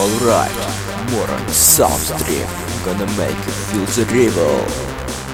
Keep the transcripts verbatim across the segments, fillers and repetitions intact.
Alright, Moran Soundstream, gonna make you feel the rebel.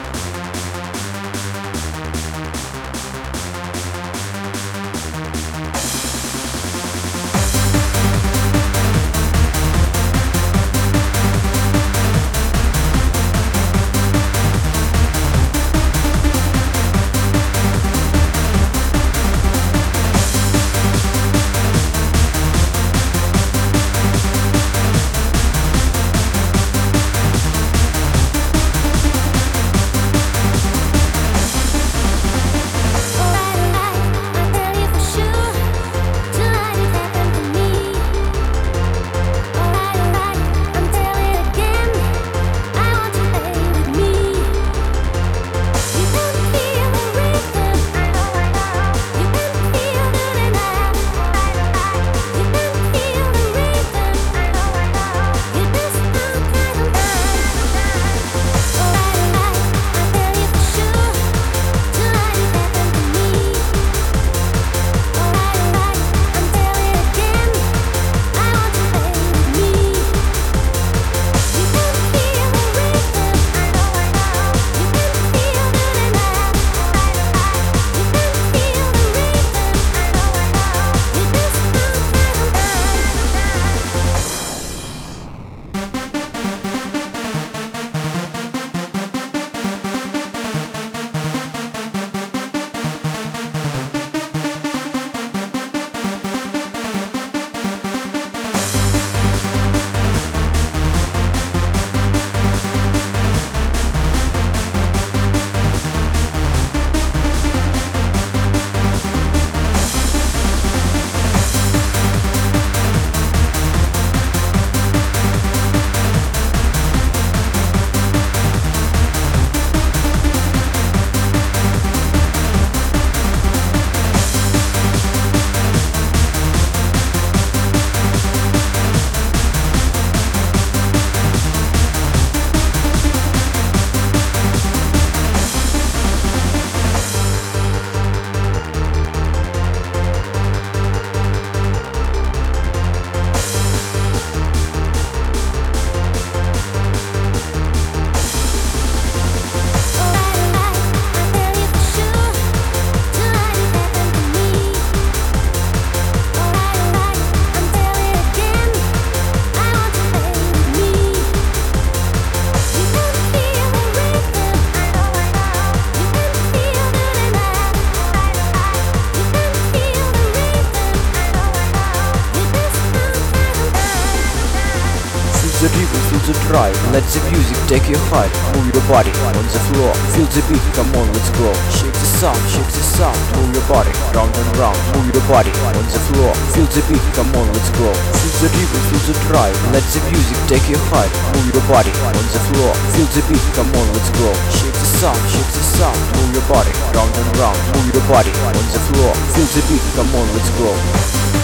The rhythm, feel the drive, let the music take you high. Move your body on the floor, feel the beat, come on, let's go. Shake the sound, shake the sound, move your body round and round. Move your body on the floor, feel the beat, come on, let's go. Feel the rhythm, feel the drive, let the music take you high. Move your body on the floor, feel the beat, come on, let's go. Shake the sound, shake the sound, move your body round and round. Move your body on the floor, feel the beat, come on, let's go.